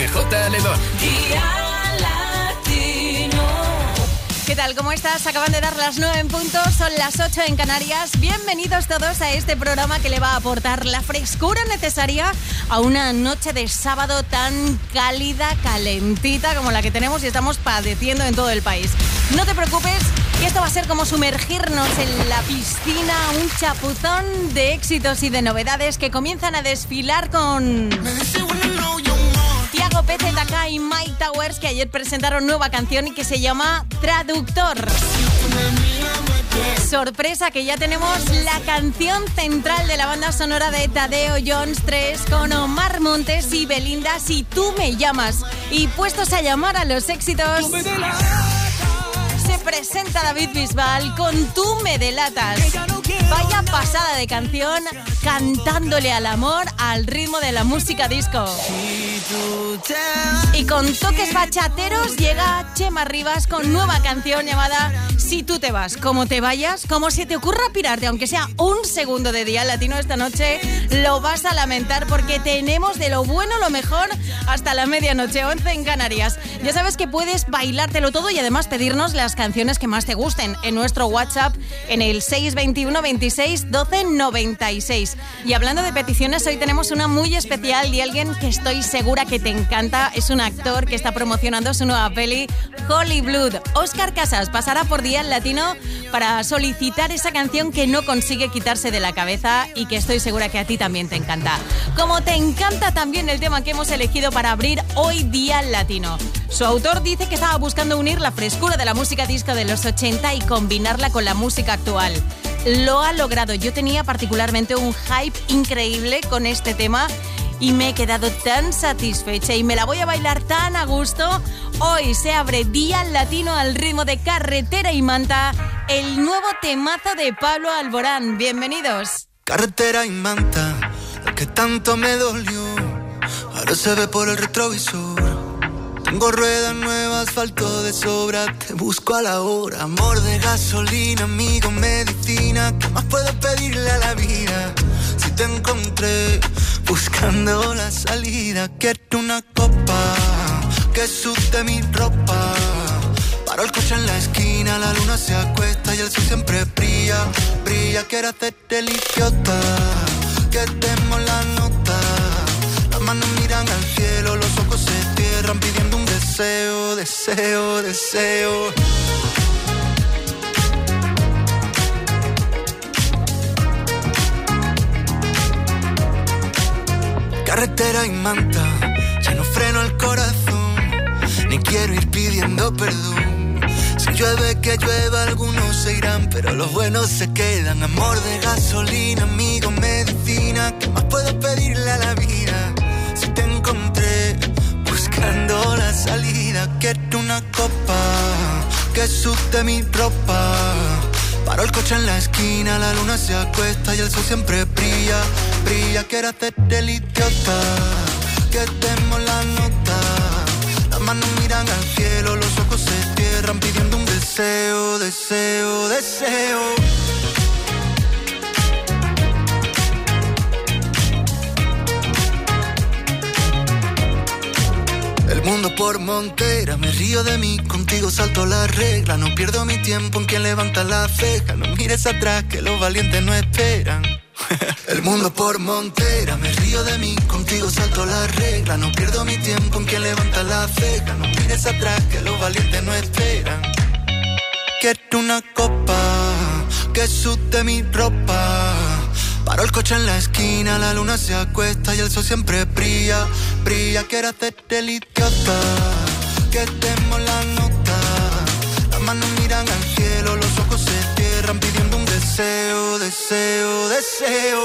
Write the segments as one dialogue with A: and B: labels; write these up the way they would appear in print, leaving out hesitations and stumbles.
A: MJ Aledón.
B: ¿Qué tal? ¿Cómo estás? Acaban de dar las 9 en punto, son las 8 en Canarias. Bienvenidos todos a este programa que le va a aportar la frescura necesaria a una noche de sábado tan cálida, calentita como la que tenemos y estamos padeciendo en todo el país. No te preocupes, que esto va a ser como sumergirnos en la piscina, un chapuzón de éxitos y de novedades que comienzan a desfilar con Tiago PZK y Mike Towers, que ayer presentaron nueva canción y que se llama Traductor. Sorpresa, que ya tenemos la canción central de la banda sonora de Tadeo Jones 3 con Omar Montes y Belinda, Si tú me llamas. Y puestos a llamar a los éxitos, se presenta David Bisbal con Tú me delatas. Vaya pasada de canción, cantándole al amor al ritmo de la música disco. Y con toques bachateros llega Chema Rivas con nueva canción llamada Si tú te vas, como te vayas, como si te ocurra pirarte, aunque sea un segundo de Día Latino esta noche, lo vas a lamentar porque tenemos de lo bueno lo mejor hasta la medianoche, 11 en Canarias. Ya sabes que puedes bailártelo todo y además pedirnos las canciones que más te gusten en nuestro WhatsApp en el 621 26 12 96. Y hablando de peticiones, hoy tenemos una muy especial de alguien que estoy segura que te encanta. Es un actor que está promocionando su nueva peli Holy Blood. Óscar Casas pasará por Día Latino para solicitar esa canción que no consigue quitarse de la cabeza y que estoy segura que a ti también te encanta. Como te encanta también el tema que hemos elegido para abrir hoy Día Latino. Su autor dice que estaba buscando unir la frescura de la música disco de los 80 y combinarla con la música actual. Lo ha logrado. Yo tenía particularmente un hype increíble con este tema y me he quedado tan satisfecha y me la voy a bailar tan a gusto. Hoy se abre Día Latino al ritmo de Carretera y Manta, el nuevo temazo de Pablo Alborán. Bienvenidos.
C: Carretera y Manta, lo que tanto me dolió, ahora se ve por el retrovisor. Tengo ruedas nuevas, asfalto de sobra, te busco a la hora. Amor de gasolina, amigo, medicina, ¿qué más puedo pedirle a la vida? Si te encontré buscando la salida, quiero una copa que sude mi ropa. Paro el coche en la esquina, la luna se acuesta y el sol siempre brilla, brilla. Quiero hacerte el idiota, que demos la nota. Las manos miran al cielo, los ojos se cierran pidiendo un deseo, deseo, deseo. Carretera y Manta, ya no freno el corazón, ni quiero ir pidiendo perdón. Si llueve que llueva, algunos se irán, pero los buenos se quedan. Amor de gasolina, amigo, medicina, ¿qué más puedo pedirle a la vida? Si te encontré buscando la salida, quiero una copa que sude mi ropa. Paro el coche en la esquina, la luna se acuesta y el sol siempre brilla, brilla. Quiero hacerte el idiota, que demos la nota. Las manos miran al cielo, los ojos se cierran pidiendo un deseo, deseo, deseo. El mundo por montera, me río de mí, contigo salto la regla. No pierdo mi tiempo en quien levanta la ceja. No mires atrás que los valientes no esperan. El mundo por montera, me río de mí, contigo salto la regla. No pierdo mi tiempo en quien levanta la ceja. No mires atrás que los valientes no esperan. Quiero una copa que sude mi ropa. Paro el coche en la esquina, la luna se acuesta y el sol siempre brilla, brilla. Quiero hacerte el idiota, que demos la nota. Las manos miran al cielo, los ojos se cierran pidiendo un deseo, deseo, deseo.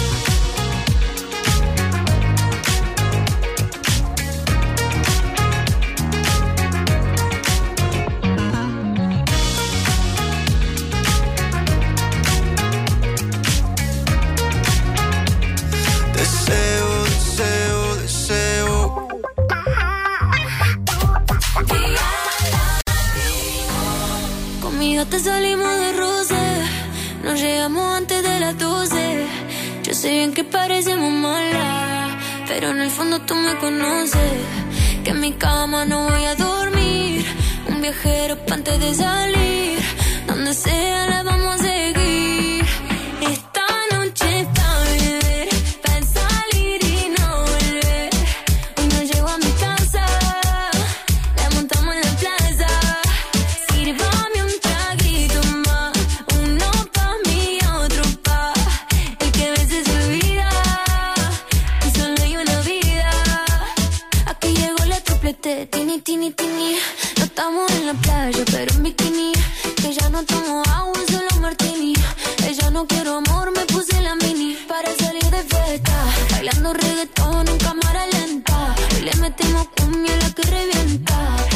D: Te salimos de roce, nos llegamos antes de las 12. Yo sé bien que parecemos malas, pero en el fondo tú me conoces. que en mi cama no voy a dormir. Un viajero pa' antes de salir. Donde sea la vamos a seguir. Esta noche es pa' beber, pa' salir y no volver. Hoy no llego a mi casa, la montamos en la plaza. Sírvame un traguito más, uno pa' mí y otro pa' el que a veces se olvida que solo hay una vida. Aquí llegó la triplete, tini, tini, tini. No estamos en la playa, pero en bikini. Que ya no tomo agua, solo martini. Ella no quiero amor, me puse la mini. Para salir de fiesta, bailando reggaetón en cámara lenta. Y le metimos cumbia a la que revienta.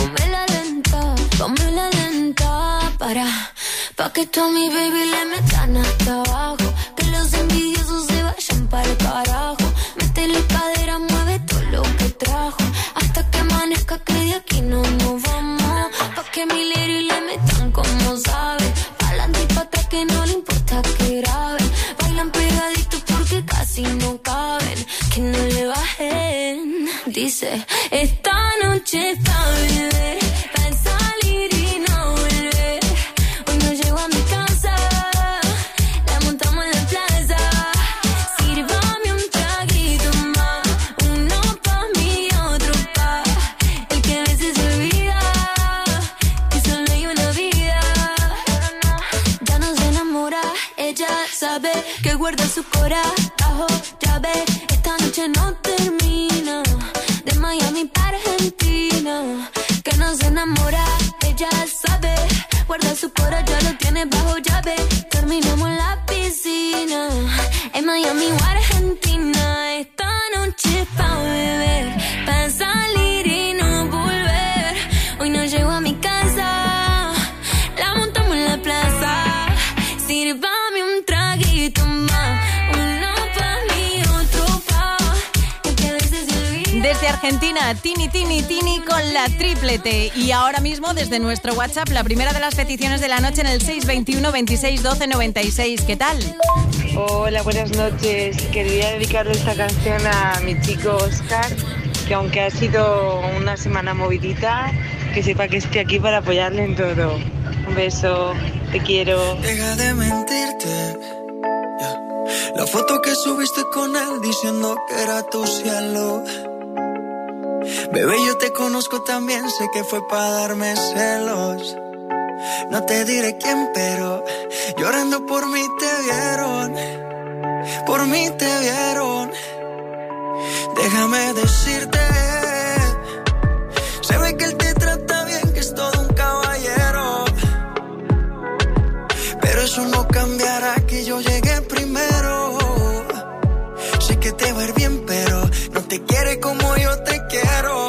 D: Ponme la lenta, pa' que tú a mi baby le metan hasta abajo. Que los envidiosos se vayan para el carajo. Métele cadera, mueve todo lo que trajo. Hasta que amanezca que de aquí no nos vamos. Pa' que mi lady le metan como sabe. Pa'lante y pa' atrás que no le importa que graben. Bailan pegaditos porque casi no caben. Que no le bajen. Dice, esta noche es pa' beber, pa' salir y no volver. Hoy no llego a mi casa, la montamos en la plaza. Sírvame un traguito más, uno pa' mí y otro pa' el que a veces se olvida que solo hay una vida. Ya no se enamora, ella sabe que guarda su corazón bajo llave. Esta noche no termina, de Miami para Argentina. Que no se enamora, ella sabe, guarda su corazón, ya lo tiene bajo llave. Terminamos en la piscina, en Miami o Argentina. Esta noche es pa' beber, pa' salir y no volver. Hoy no llego a mi casa, la montamos en la plaza. Sírvame un traguito más, uno pa' mí, otro pa' el que a veces se olvida.
B: Desde Argentina, Tini, Tini, Tini con la triplete. Y ahora mismo desde nuestro WhatsApp, la primera de las peticiones de la noche en el 621 26 12 96. ¿Qué tal?
A: Hola, buenas noches. Quería dedicarle esta canción a mi chico Oscar, que aunque ha sido una semana movidita, que sepa que estoy aquí para apoyarle en todo. Un beso, te quiero.
C: Deja de mentirte. La foto que subiste con él diciendo que era tu cielo. Bebé, yo te conozco también, sé que fue para darme celos. No te diré quién, pero llorando por mí te vieron. Por mí te vieron. Déjame decirte, se ve que él te trata bien, que es todo un caballero. Pero eso no cambiará que yo llegué primero. Sé que te va a ir bien, pero no te quiere como yo te quiero.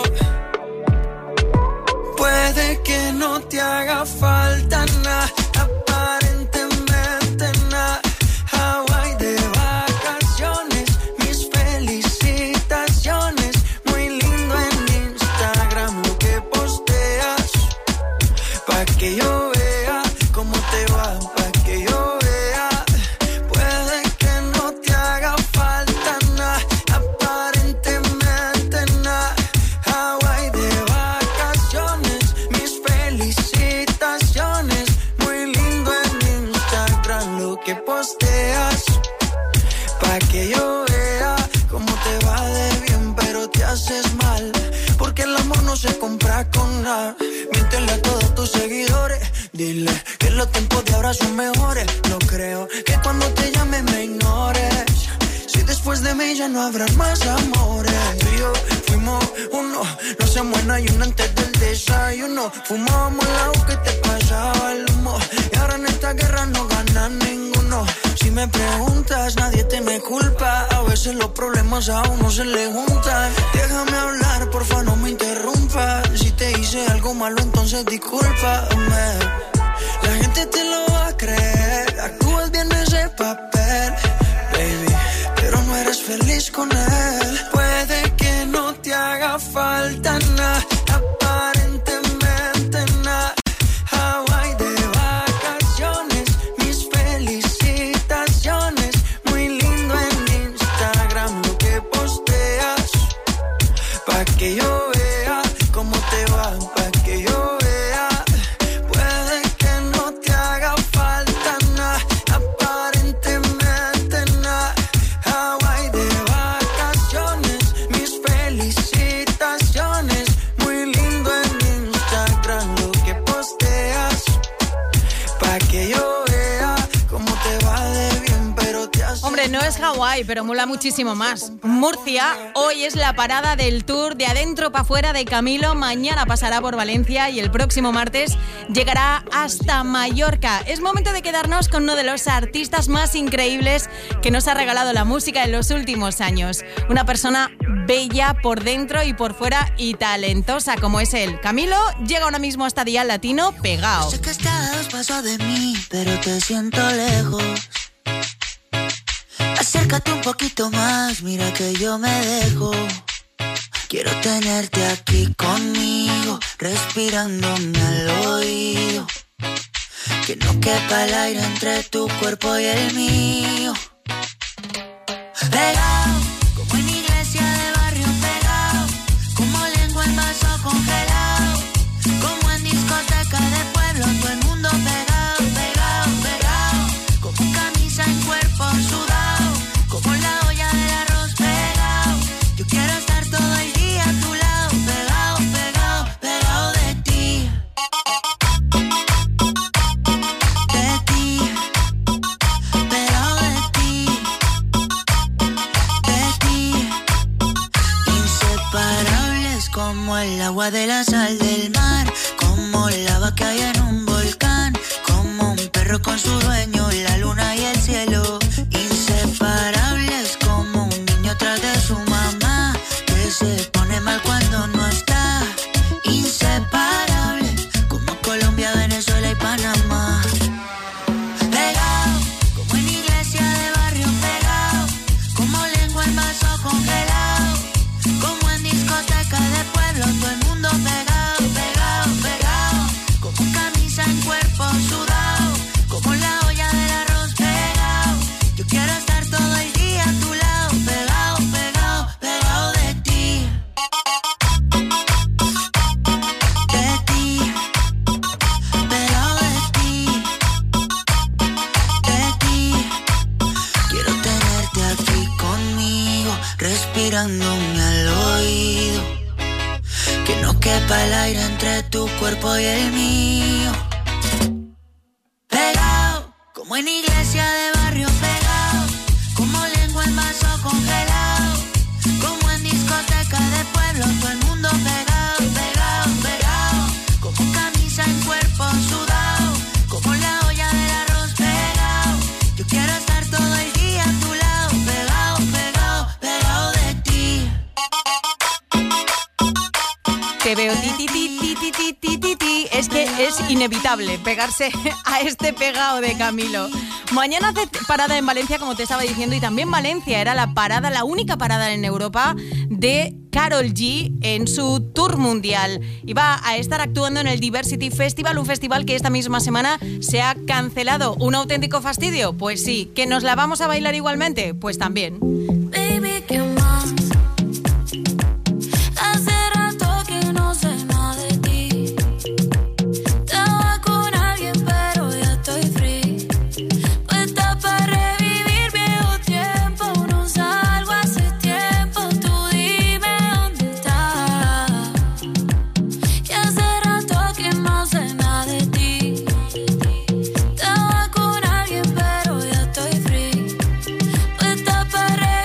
C: Puede que no te haga falta nada, aparentemente nada. Hawaii de vacaciones, mis felicitaciones. Muy lindo en Instagram lo que posteas, pa' que yo vea cómo te va, pa' que yo vea. Puede que no te haga falta nada, aparentemente nada. Hawaii de vacaciones, mis felicitaciones. Muy lindo en Instagram lo que posteas, pa' que yo vea cómo te va de bien, pero te haces mal, porque el amor no se compra con nada. Miéntele a todos tus seguidores, dile que los tiempos de ahora son mejores. No creo que cuando te llame me ignores, si después de mí ya no habrá más amores. Tú y yo fuimos uno, no hacemos en ayuno antes del desayuno. Fumábamos el agua que te pasaba el humo, y ahora en esta guerra no gana ninguno. Si me preguntas, nadie te me culpa, a veces los problemas a uno se le juntan. Déjame hablar, porfa, no me interrumpas. Si te hice algo malo, entonces discúlpame. La gente te lo va a creer, actúas bien ese papel, baby, pero no eres feliz con él. Puede que no te haga falta nada, aparentemente nada. Hawaii de vacaciones, mis felicitaciones. Muy lindo en Instagram lo que posteas, pa' que yo vea
B: Oye, no es Hawái, pero mola muchísimo más. Murcia, hoy es la parada del tour de adentro para afuera de Camilo. Mañana pasará por Valencia y el próximo martes llegará hasta Mallorca. Es momento de quedarnos con uno de los artistas más increíbles que nos ha regalado la música en los últimos años. Una persona bella por dentro y por fuera y talentosa como es él. Camilo llega ahora mismo hasta Dial Latino pegado.
E: Sé que estás a 2 pasos de mí, pero te siento lejos. Acércate un poquito más, mira que yo me dejo. Quiero tenerte aquí conmigo, respirándome al oído. Que no quepa el aire entre tu cuerpo y el mío. Pegado, como en iglesia de barrio pegado. Como lengua en vaso congelado. Como en discoteca de pueblo, todo el mundo pegado, pegado, pegado. Como camisa en cuerpo sudado. Como la olla del arroz pegado. Yo quiero estar todo el día a tu lado. Pegado, pegado, pegado de ti. De ti. Pegado de ti. De ti. Inseparables como el agua de la sal del mar. Como lava que hay en un volcán. Como un perro con su dueño, la luna y el cielo. Inseparables como un niño tras de su mamá, que se pone mal cuando no está. Inseparables como Colombia, Venezuela y Panamá. Pegado, como en iglesia de barrio pegado. Como lengua en vaso congelado. Como en discoteca de pueblo, todo el mundo pegado, pegado, pegado. Como camisa en cuerpo sudado. Como la olla del arroz pegado. Yo quiero estar todo el día a tu lado. Pegado, pegado, pegado de ti. De ti. Pegado de ti. De ti. Quiero tenerte aquí conmigo, respirándome al oído. Que no quepa el aire entre tu cuerpo y el mío. Pegado, como en iglesia de barrio pegado. Como lengua en vaso congelado. Como en discoteca de pueblo, todo el mundo pegado, pegado, pegado. Como camisa en cuerpo sudado. Como la olla del arroz pegado. Yo quiero estar todo el día a tu lado. Pegado, pegado, pegado de ti.
B: Te veo ti, ti, ti, ti, ti, ti, ti, ti, ti. Es que es inevitable pegarse a este pegado de Camilo. Mañana hace parada en Valencia, como te estaba diciendo, y también Valencia era la parada, la única parada en Europa de Karol G en su tour mundial. Y va a estar actuando en el Diversity Festival, un festival que esta misma semana se ha cancelado. ¿Un auténtico fastidio? Pues sí. ¿Que nos la vamos a bailar igualmente? Pues también.
D: Baby, ¿qué más? Hace rato que no sé nada de ti. Estaba con alguien, pero ya estoy free. Puesta para revivir viejo tiempo. No salgo hace tiempo. Tú dime dónde estás. Que hace rato que no sé nada de ti. Estaba con alguien, pero ya estoy free. Puesta para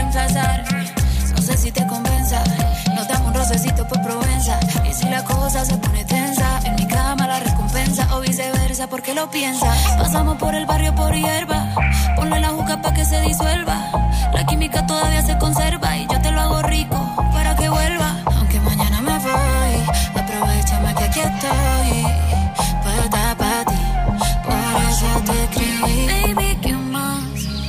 D: confesar. No sé si te convenza. Nos damos un rocecito por Provenza. Y si la cosa se pone tensa, en mi cama la recompensa. O viceversa, porque lo piensa. Pasamos por el barrio por hierba. Ponle la juca pa' que se disuelva. La química todavía se conserva. Y yo te lo hago rico para que vuelva. Aunque mañana me voy, aprovechame que aquí estoy. Puesta pa' ti, por eso te escribí. Baby, ¿qué más?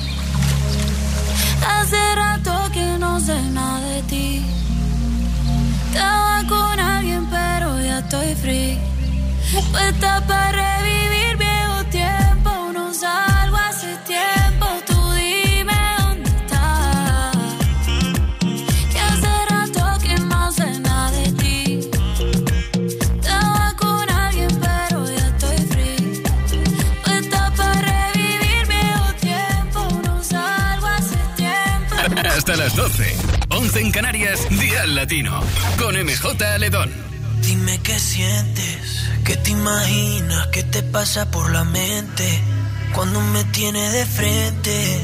D: Hace rato que no sé nada de ti. Estaba con alguien pero ya estoy free. Puesta pa' revivir viejo tiempo. No salgo hace tiempo. Tú dime dónde estás. Que hace rato que no sé nada de ti. Estaba con alguien pero ya estoy free. Puesta pa' revivir viejo tiempo. No salgo hace tiempo.
F: Hasta las 12. 11 en Canarias, Día Latino, con MJ Ledón.
G: Dime qué sientes, qué te imaginas, qué te pasa por la mente cuando me tienes de frente.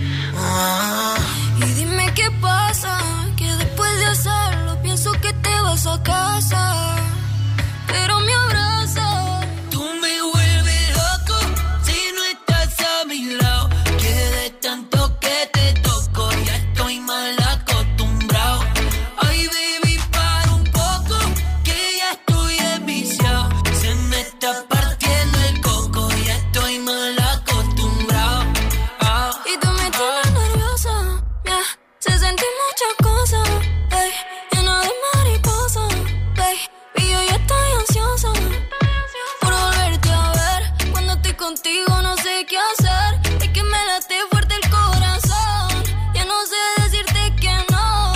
D: Y dime qué pasa, que después de hacerlo pienso que te vas a casa, pero me abraza.
G: Tú me vuelves loco si no estás a mi lado, que de tanto que te toco ya estoy mal acostumbrado. Ay, baby, para un poco, que ya estoy enviciado. Se me está partiendo el coco, ya estoy mal acostumbrado.
D: Y tú me tienes nerviosa, yeah. Se sentí muchas cosas, ey, llena de mariposas, baby, yo ya estoy ansiosa por volverte a ver. Cuando estoy contigo no sé qué hacer, es que me late fuerte el corazón. Ya no sé decirte que no.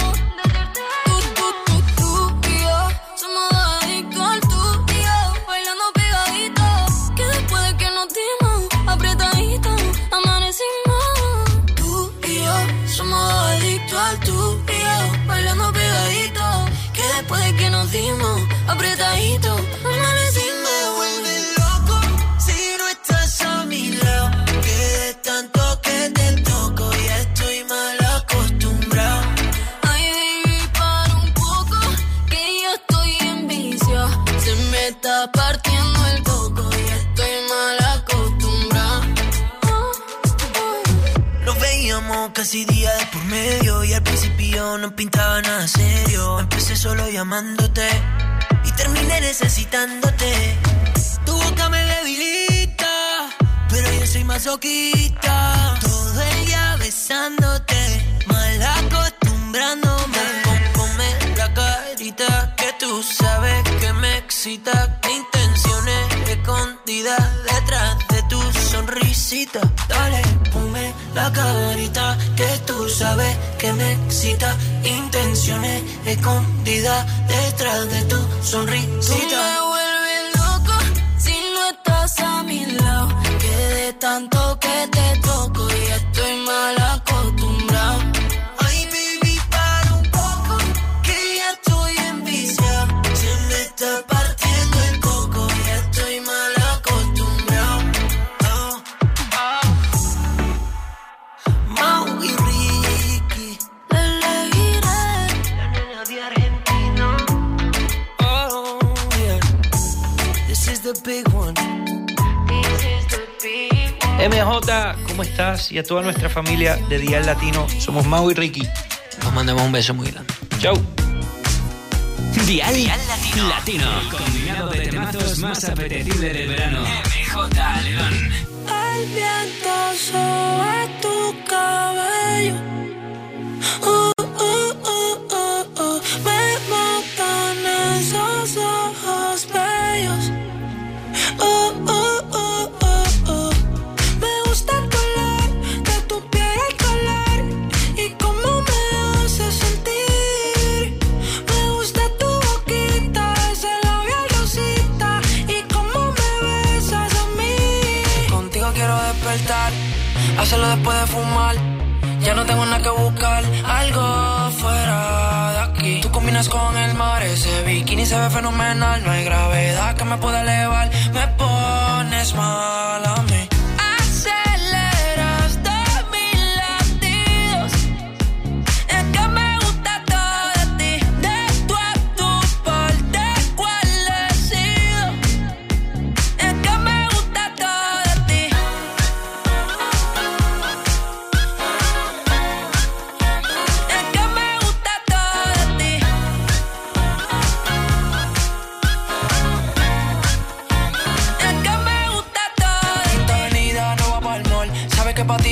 D: Tú y yo somos adictos al tú y yo, bailando pegadito, que después de que nos dimos apretadito, amanecimos. Tú y yo somos adictos al tú y yo, bailando pegadito, que después de que nos dimos apretadito, amanecimos.
G: Me vuelves loco si no estás a mi lado, que de tanto que te toco ya estoy mal acostumbrado.
D: Ay, baby, para un poco, que yo estoy en vicio. Se me está partiendo el coco, ya estoy mal acostumbrado.
G: Nos veíamos casi día de por medio y al principio no pintaba nada serio. Empecé solo llamándote y terminé necesitándote. Tu boca me debilita, pero yo soy masoquista. Todo el día besándote, mal acostumbrándome. Ponme la carita que tú sabes que me excita. Intenciones escondidas detrás de tu sonrisita. Dale, ponme la carita que tú sabes que me excita. Intenciones escondidas detrás de tu sonrisita.
D: Tú me vuelves loco si no estás a mi lado, que de tanto que te toco ya estoy mal acostumbrado.
G: Ay, baby, para un poco, que ya estoy enviciado. Se me está partiendo el coco, ya estoy mal acostumbrado. Mau y Ricky,
D: Le elegiré.
G: la nena de Argentina. Oh, yeah. This is the big one.
H: MJ, ¿cómo estás? Y a toda nuestra familia de Dial Latino, somos Mau y Ricky.
G: Nos mandamos un beso muy grande.
H: Chau.
F: Dial Latino, combinado de temazos más apetecibles del verano. MJ Ledón.
D: El viento sobre tu cabello. Me matan esos ojos bellos. Me gusta el color de tu piel, el color y cómo me hace sentir. Me gusta tu boquita, ese labial rosita y cómo me besas a mí.
G: Contigo quiero despertar, hacerlo después de fumar. Ya no tengo nada que buscar, algo fuera de aquí. Tú combinas con el mar, ese bikini se ve fenomenal. No hay gravedad que me pueda elevar, me pones mal a mí.
D: Aceleras de mis latidos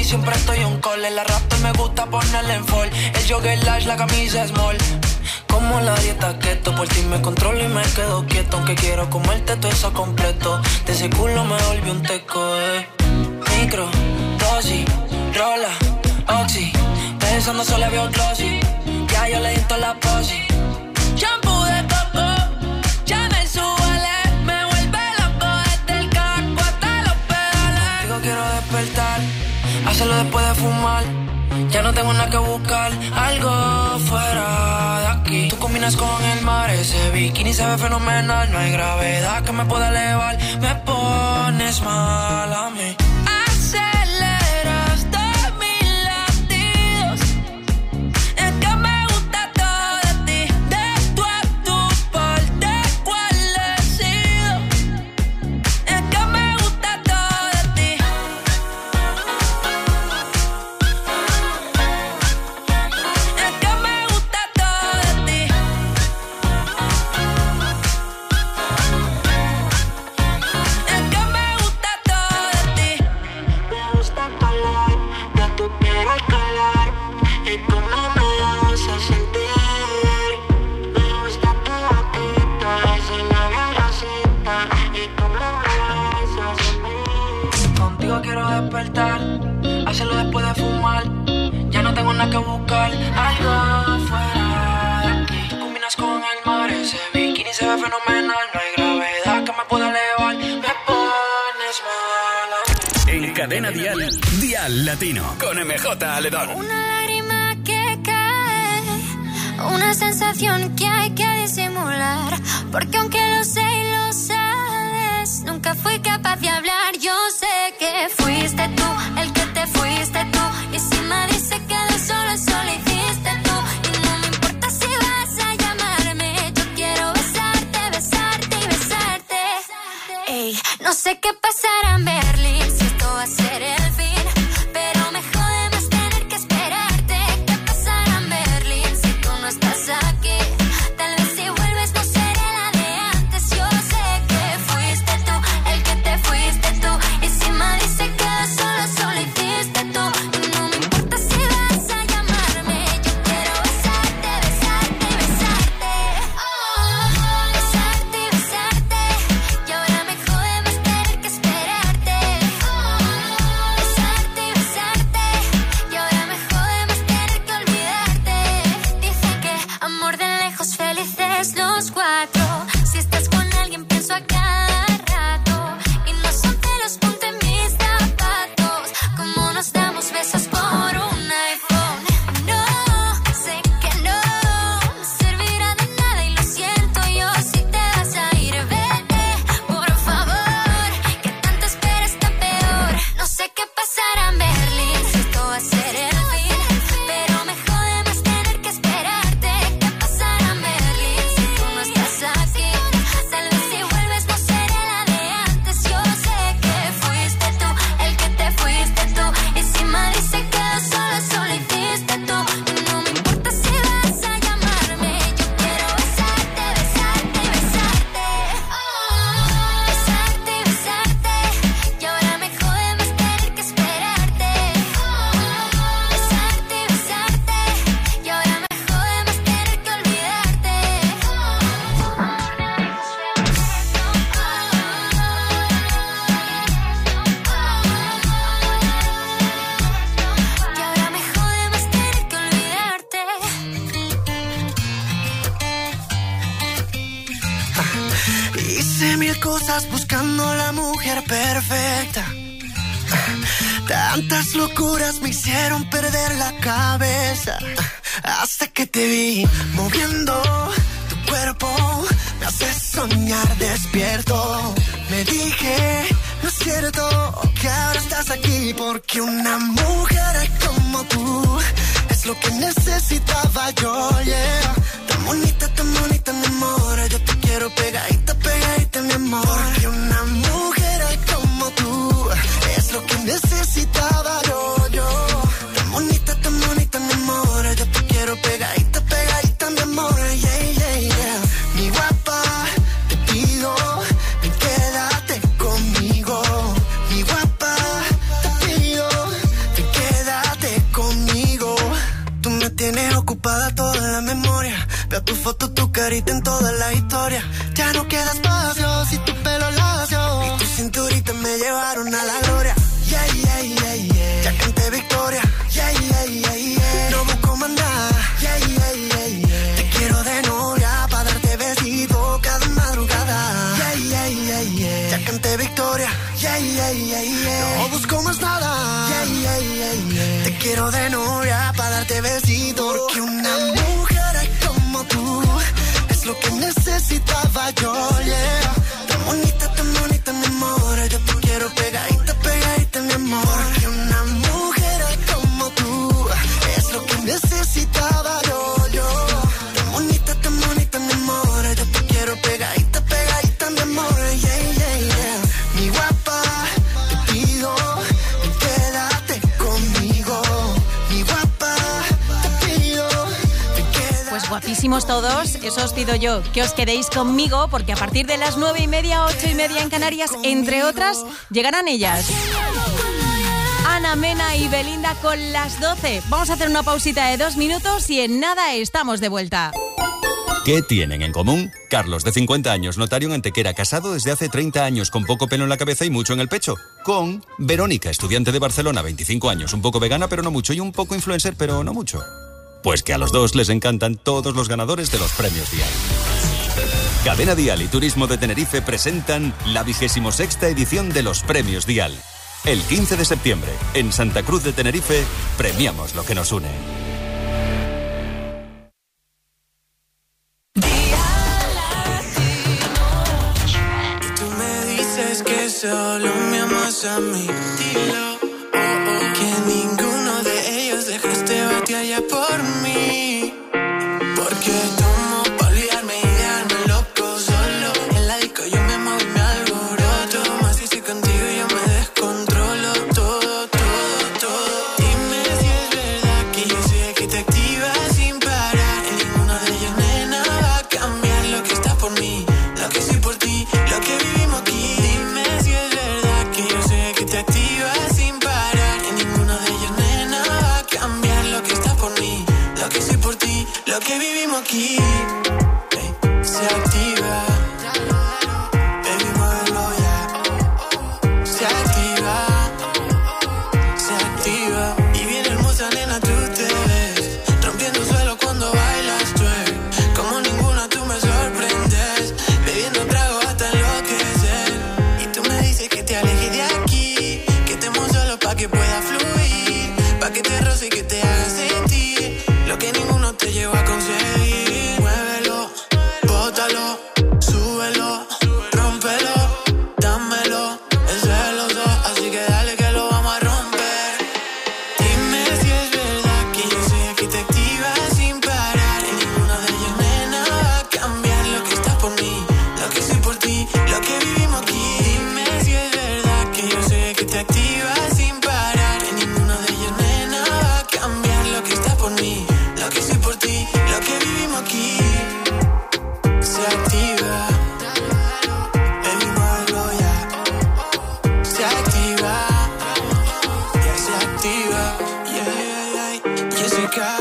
G: siempre estoy on call. El arrastre me gusta ponerle en fall. El jogger large, la camisa small. Como la dieta keto, por ti me controlo y me quedo quieto. Aunque quiero comerte todo eso completo. De ese culo me volví un teco, Micro, dosis, rola, oxi. Pensando solo veo glossy. Ya yo le di toda la posi. Shampoo de coco, ya me subale. Me vuelve loco desde el casco hasta los pedales. Digo quiero despertar, hacerlo después de fumar. Ya no tengo nada que buscar, algo fuera de aquí. Tú combinas con el mar, ese bikini se ve fenomenal. No hay gravedad que me pueda elevar. Me pones mal a mí. Aceleras todos mis latidos. Es que me gusta todo de ti. De tú a tu parte, ¿cuál decido? Es que me gusta todo de ti. Quiero despertar, hacerlo después de fumar. Ya no tengo nada que buscar, algo fuera de aquí. Tú combinas con el mar, ese bikini se ve fenomenal. No hay gravedad que me pueda elevar. Me pones mal.
F: En Cadena Dial, Dial Latino, con MJ Aledón.
D: Una lágrima que cae, una sensación que hay que disimular. Porque aunque lo sé y lo sabes, nunca fui capaz de hablar. Yo sé que fuiste tú, el que te fuiste tú. Y si me dice que de solo hiciste tú. Y no me importa si vas a llamarme. Yo quiero besarte, besarte y besarte. Ey, no sé qué pasará en Berlín, si esto va a ser el fin. Pero me jode más tener que esperarte. ¿Qué pasará en Berlín si tú no estás aquí? Tal vez si vuelves no seré la de antes. Yo sé que fuiste tú, el que te fuiste tú. Y si me dice que solo hiciste tú. Y no me importa si vas a llamarme. Yo quiero besarte, besarte y besarte. Besarte y besarte. Y ahora me jode más tener que esperarte. Besarte y besarte. Y ahora me jode más tener que olvidarte. Dicen que amor de lejos, felices los cuatro. Si estás con alguien pienso a cada rato. Y no son celos, ponte mis zapatos. Como nos damos besos por un iPhone. No, sé que no me servirá de nada y lo siento yo. Si te vas a ir, vete, por favor. Que tanto esperas está peor. No sé qué pasará en Berlín, si esto va a ser el fin. Pero me jode más tener que esperarte. ¿Qué pasará en Berlín si tú no estás aquí? Tal vez si vuelves no seré la de antes. Yo sé que fuiste tú, el que te fuiste tú. Y si me dice que solo hiciste tú. Y no me importa si vas a llamarme. Yo quiero besarte, besarte y besarte. Besarte y besarte. Y ahora me jode más tener que esperarte. Besarte y besarte. Y ahora me jode más tener que olvidarte. Y ahora me jode más tener que olvidarte.
C: Hice mil cosas buscando la mujer perfecta. Tantas locuras me hicieron perder la cabeza. Hasta que te vi moviendo tu cuerpo, me hace soñar despierto. Me dije, no es cierto que ahora estás aquí, porque una mujer como tú es lo que necesitaba yo, yeah. Tan bonita, mi amor. Yo te quiero pegadita, pegadita, mi amor. Porque una mujer como tú es lo que necesitaba yo. Tan bonita, mi amor. Yo te quiero pegadita, pegadita, mi amor. Yeah, yeah, yeah. Mi guapa, te pido, ven, quédate conmigo. Mi guapa, te pido, ven,
I: tienes ocupada toda la memoria. Veo tu foto, tu carita en toda la historia. Ya no queda espacio si tu pelo lacio y tu cinturita me llevaron a la gloria. Yeah, yeah, yeah, yeah. Ya canté victoria. Yeah, yeah, yeah, yeah. No busco más nada. Yeah, yeah, yeah, yeah. Te quiero de novia pa' darte besito cada madrugada. Yeah, yeah, yeah, yeah. Ya canté victoria. Yeah, yeah, yeah, yeah. No busco más nada. Yeah, yeah, yeah, yeah. Te quiero de novia pa' darte besito. Porque una mujer como tú es lo que necesitaba yo, yeah. Tan bonita, mi amor. Yo te quiero pegadita, pegadita, mi amor. Porque una mujer como tú es lo que necesitaba yo. Tan bonita, mi amor. Yo te quiero pegadita, pegadita, mi amor. Yeah, yeah, yeah. Mi guapa, te pido, quédate conmigo. Mi guapa, te pido, quédate.
B: Pues guapísimos todos, eso os pido yo, que os quedéis conmigo, porque a partir de las 9:30, 8:30 en Canarias, entre otras, llegarán ellas. Ana Mena y Belinda con las 12. Vamos a hacer una pausita de 2 minutos y en nada estamos de vuelta.
J: ¿Qué tienen en común? Carlos, de 50 años, notario en Antequera, casado desde hace 30 años, con poco pelo en la cabeza y mucho en el pecho. Con Verónica, estudiante de Barcelona, 25 años, un poco vegana pero no mucho, y un poco influencer pero no mucho. Pues que a los dos les encantan todos los ganadores de los premios Dial. Cadena Dial y Turismo de Tenerife presentan la 26ª edición de los premios Dial. El 15 de septiembre, en Santa Cruz de Tenerife, premiamos lo que nos une.
G: Y tú me dices que solo me amas a mí. Dilo, que ninguno de ellos dejaste batalla por mí. Porque tomo pa' olvidarme y dejarme loco solo. En la disco yo me muevo y me alboroto. Más si estoy contigo yo me descontrolo. Todo, todo, todo. Dime si es verdad que yo soy el que te activa sin parar. En ninguno de ellos, nena, va a cambiar lo que está por mí, lo que soy por ti, lo que vivimos aquí. Dime si es verdad que yo soy el que te activa sin parar. En ninguno de ellos, nena, va a cambiar lo que está por mí, lo que soy por ti, lo que vivimos aquí. Se activa, baby, muévelo ya. Se activa, se activa. Y bien hermosa, nena, tú te ves rompiendo el suelo cuando bailas twerk. Como ninguna tú me sorprendes, bebiendo trago hasta enloquecer. Y tú me dices que te alejes de aquí, que estemos solos pa' que pueda fluir, pa' que te roce y que te haga sentir lo que ninguno te llevó a conseguir. Muévelo, bótalo, súbelo, rómpelo, dámelo, es celoso, así que dale que lo vamos a romper. Dime si es verdad que yo soy el que te activa sin parar. En ninguno de ellos, nena, va a cambiar lo que está por mí, lo que soy por ti, lo que vivimos aquí. Dime si es verdad que yo soy el que te activa sin parar. En ninguno de ellos, nena, va a cambiar lo que está por mí, lo que soy por ti, lo que vivimos aquí. Se activa, baby, muévelo ya. Se activa, ya se activa, yeah, Jessica.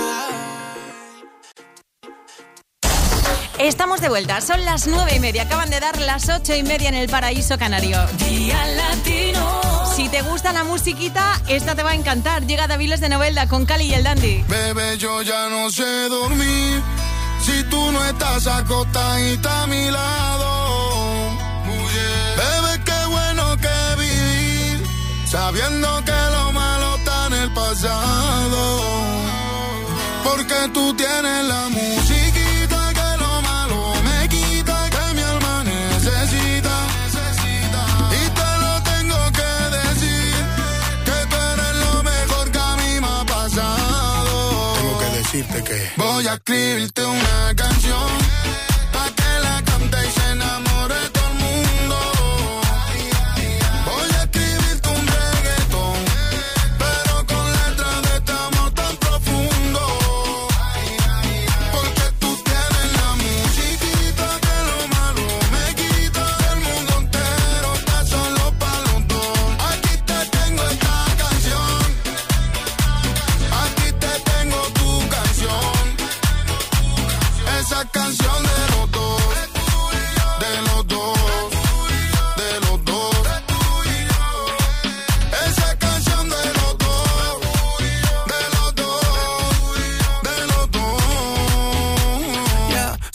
B: Estamos de vuelta, son las 9:30, acaban de dar las 8:30 en el paraíso canario.
E: Día Latino.
B: Si te gusta la musiquita, esta te va a encantar. Llega Daviles de Novelda con Cali y el Dandy.
K: Bebé, yo ya no sé dormir si tú no estás acostadita a mi lado. Bebé, qué bueno que vivir sabiendo que lo malo está en el pasado. Porque tú tienes la musiquita que lo malo me quita, que mi alma necesita. Y te lo tengo que decir, que tú eres lo mejor que a mí me ha pasado. Tengo que decirte que voy a escribirte una canción pa' que la cante y se enamore todo el mundo. Voy a escribirte un reggaetón, pero con letras de este amor tan profundo. Porque tú tienes la musiquita que lo malo me quita. El mundo entero está solo pa' los dos. Aquí te tengo esta canción, aquí te tengo tu canción.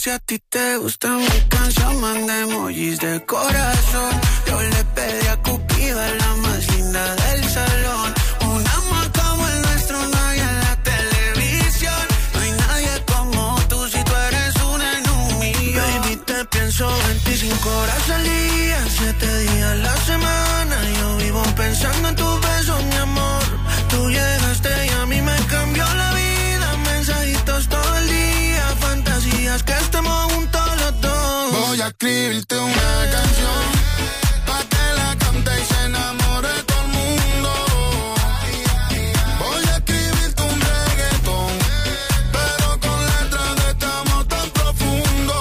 I: si a ti te gusta mi canción, manda emojis de corazón. Yo le pedí a Cupido, la más linda del salón. Un amor como el nuestro no hay en la televisión. No hay nadie como tú si tú eres una en un millón. Baby, te pienso 25 horas al día, 7 días a la semana. Yo vivo pensando en tus besos, mi amor. Tú llegaste y a mí me cambió la vida. Mensajitos todo el día, fantasías que estemos juntos los dos.
K: Voy a escribirte una canción pa' que la cante y se enamore todo el mundo. Voy a escribirte un reggaetón, pero con letras de este amor tan profundo.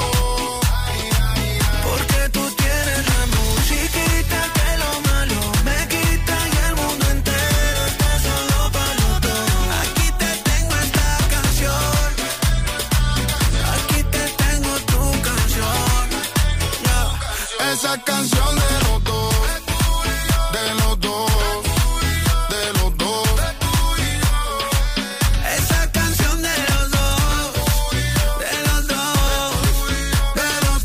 I: Porque tú tienes la musiquita que lo malo me quita y el mundo entero está solo para los dos. Aquí te tengo esta canción, aquí te tengo tu canción, yeah.
K: Esa canción de los dos, de los dos, de los dos.
I: Esa canción de los dos, de los dos, de los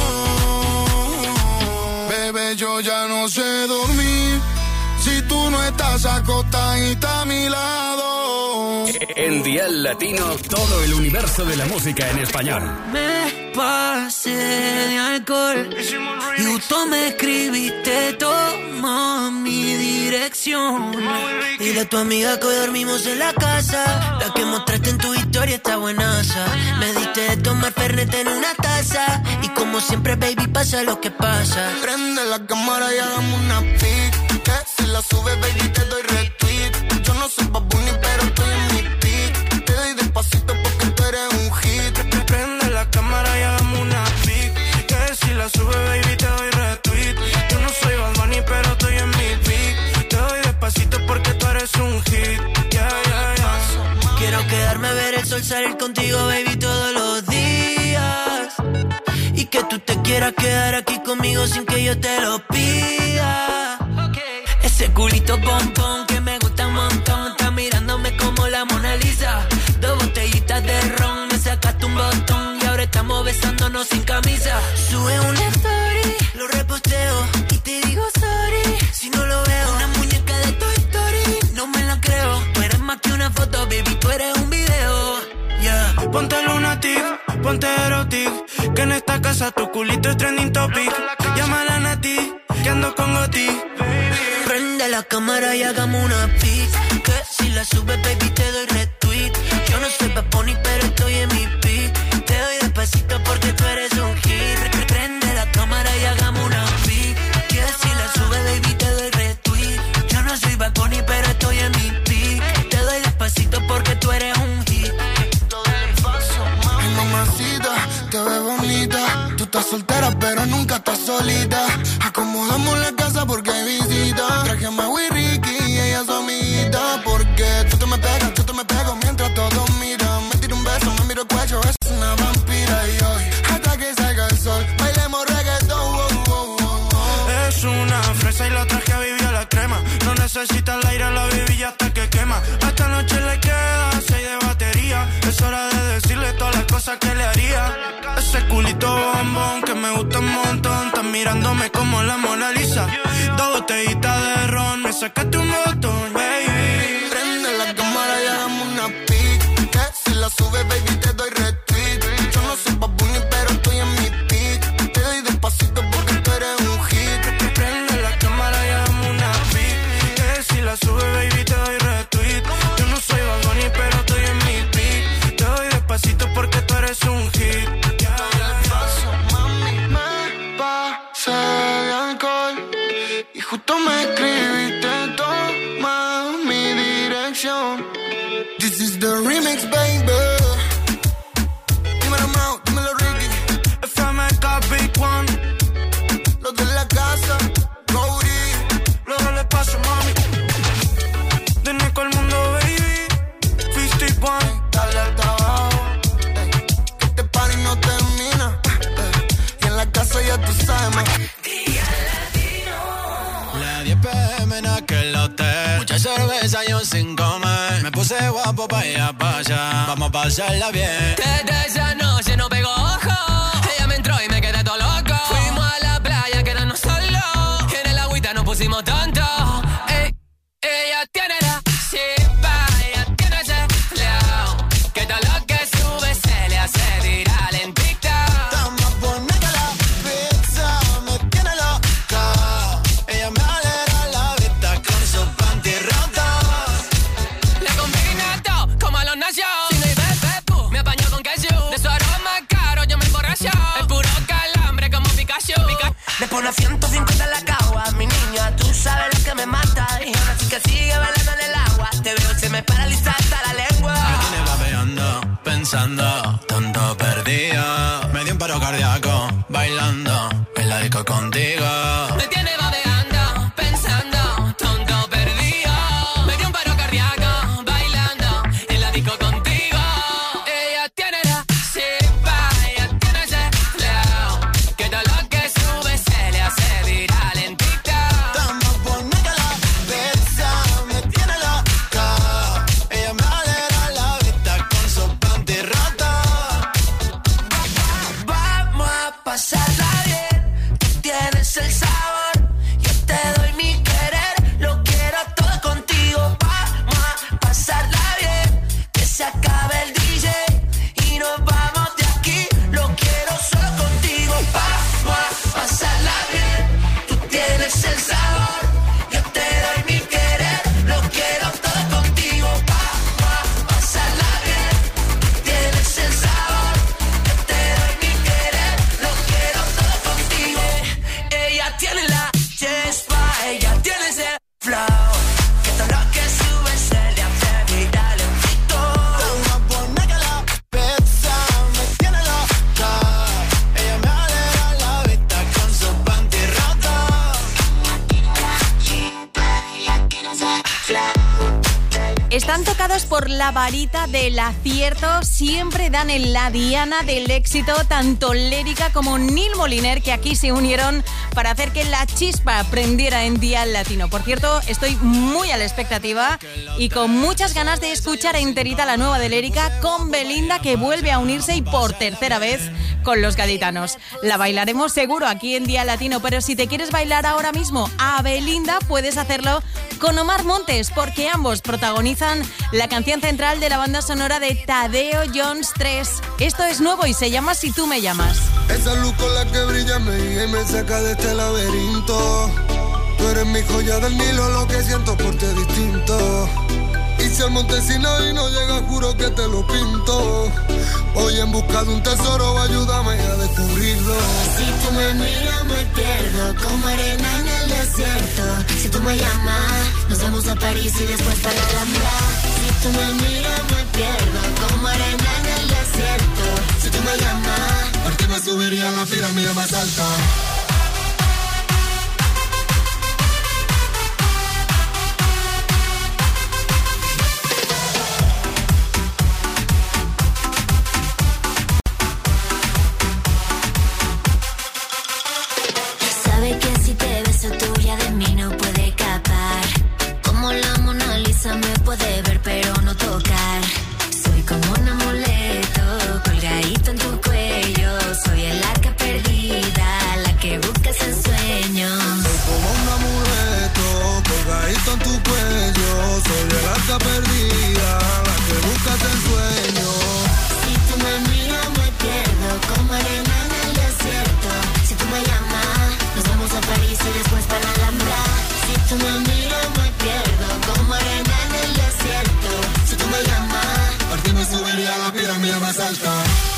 I: dos.
K: Bebé, yo ya no sé dormir si tú no estás acostadita a mi lado.
F: En Dial Latino, todo el universo de la música en español.
G: Me pasé de alcohol y justo me escribiste, toma mi dirección. Dile a tu amiga que hoy dormimos en la casa. La que mostraste en tu historia está buenaza. Me diste de tomar Fernet en una taza y como siempre, baby, pasa lo que pasa.
K: Prende la cámara y hagamos una pic. Que si la subes, baby, te doy retweet. Yo no soy Bad Bunny, pero estoy en mi pic. Te doy despacito porque tú eres un hit.
I: Prende la cámara y hagamos una pic. Que si la sube, baby, te doy retweet. Yo no soy Bad Bunny, pero estoy en mi pic. Te doy despacito porque tú eres un hit. Yeah, yeah, yeah.
G: Quiero quedarme a ver el sol salir contigo, baby, todos los días. Y que tú te quieras quedar aquí conmigo sin que yo te lo pida. Ese culito pompón que me gusta un montón. Está mirándome como la Mona Lisa. 2 botellitas de ron, me sacaste un botón. Y ahora estamos besándonos sin camisa. Sube una story, lo reposteo y te digo sorry si no lo veo. Una muñeca de Toy Story, no me la creo. Tú eres más que una foto, baby, tú eres un video. Yeah.
I: Ponte lunatic, ponte erotic. Que en esta casa tu culito es trending topic. Llámala a Nati, que ando con Goti.
G: Prende la cámara y hagamos una pic. Que si la subes, baby, te doy retweet. Yo no soy Bad Bunny, pero estoy en mi pic. Te doy despacito porque tú eres un hit. Prende la cámara y hagamos una pic. Que si la subes, baby, te doy retweet. Yo no soy Bad Bunny, pero estoy en mi pic. Te doy despacito porque tú eres un hit.
K: Ay, mamacita, te ves bonita. Tú estás soltera, pero nunca estás solita. Acomodamos la casa porque hay visita. Traje a Mau y Ricky y ella es su amiguita. Porque tú te me pegas, yo te me pego mientras todos miran. Me tiro un beso, me miro el cuello, es una vampira. Y hoy, hasta que salga el sol, bailemos reggaetón.
I: Es una fresa y la traje a vivir a la crema. No necesita el aire, la baby hasta que quema. A esta noche le queda 6 de batería. Es hora de decirle todas las cosas que le haría. Ese culito bombón que me gusta un montón. Estás mirándome como la Mona Lisa. 2 botellitas de ron, me sacaste un botón, baby.
K: Prende la cámara y hagamos una pic. Que si la subes, baby, te doy retweet. Yo no soy Bad Bunny, pero estoy en mi pic. Te doy despacito porque tú eres un hit.
I: Prende la cámara y hagamos una pic. Que si la subes, baby, te doy retweet. Yo no soy Bad Bunny, pero estoy en mi pic. Te doy despacito porque tú eres un hit.
K: Pasé de alcohol y justo me escribiste, toma mi dirección. This is the remix, baby. Dímelo Mau, dímelo Ricky.
I: FMK Big One.
K: Los de la casa, Cody.
I: Luego le paso, mami. De Nico al mundo, baby. 51.
K: Dale hasta abajo. Que este party no termina. Y en la casa ya tú sabes, man.
L: La 10 PM en aquel hotel. Mucha cerveza y un sin comer. Me puse guapo pa' ir pa' allá. Vamos a pasarla bien.
G: Desde esa noche no pegó ojo. pone a 150 en la cagua. Mi niña, tú sabes lo que me mata. Y ahora sí que sigue bailando en el agua. Te veo, se me paraliza hasta la lengua.
L: Me tiene babeando, pensando, tonto perdido. Me dio un paro cardíaco, bailando en la disco contigo.
G: Me tiene babeando, pensando, tonto perdido. Me dio un paro cardíaco, bailando en la disco contigo. Ella tiene la chispa, ella tiene ese flow, que todo lo que sube se le hace viral en TikTok.
I: Estamos por que la besa, me tiene loca. Ella me alegra la vista con su panty rota.
G: Vamos a pasarla bien, tú tienes el sabor, yo te doy mi querer, lo quiero todo contigo. Vamos a pasarla bien, que se acabe el DJ y nos vamos de aquí, lo quiero solo contigo. Vamos a pasarla bien, tú tienes el sabor, yo te doy mi querer, lo quiero todo contigo. Vamos a pasarla bien, tú tienes el sabor, yo te doy mi querer, lo quiero todo contigo. Ella tiene la chispa, ella tiene ese flow, que todo lo que sube se le hace viral en TikTok.
I: Estamos por que la besa, me tiene loca. Ella me alegra la vista con su panty rota.
B: Están tocados por la varita del acierto, siempre dan en la diana del éxito, tanto Lérica como Neil Moliner, que aquí se unieron para hacer que la chispa prendiera en Dial Latino. Por cierto, estoy muy a la expectativa y con muchas ganas de escuchar enterita la nueva de Lérica con Belinda, que vuelve a unirse y por tercera vez con los gaditanos. La bailaremos seguro aquí en Dial Latino, pero si te quieres bailar ahora mismo a Belinda, puedes hacerlo con Omar Montes, porque ambos protagonizan la canción central de la banda sonora de Tadeo Jones 3. Esto es nuevo y se llama Si tú me llamas.
K: Esa luz con la que brilla me guía y me saca de este laberinto. Tú eres mi joya del Nilo, lo que siento por ti es distinto. Y si al Montesino y no llega, juro que te lo pinto. Voy en busca de un tesoro, ayúdame a descubrirlo.
D: Si tú me miras me pierdo como arena en el desierto. Si tú me llamas, nos vamos a París y después para la Alhambra. Si tú me miras me pierdo como arena en el desierto. Si tú me llamas,
K: ¿por qué me subiría a la pirámide más alta?
D: sabe que si te beso tú ya de mí no puede escapar. Como la Mona Lisa me puede ver pero no tocar. Soy como un amuleto colgadito en tu cuello. Soy el arca perdida, la que buscas en sueños.
K: Soy como un amuleto colgadito en tu cuello. Soy el arca perdida, la que buscas en sueños.
D: Si tú me miras me pierdo como arena en el desierto. Si tú me llamas, nos vamos a París y después para la Alhambra. Si tú me miras me pierdo como arena en el desierto. Si tú me llamas,
K: por ti me subiría a la pirámide más alta.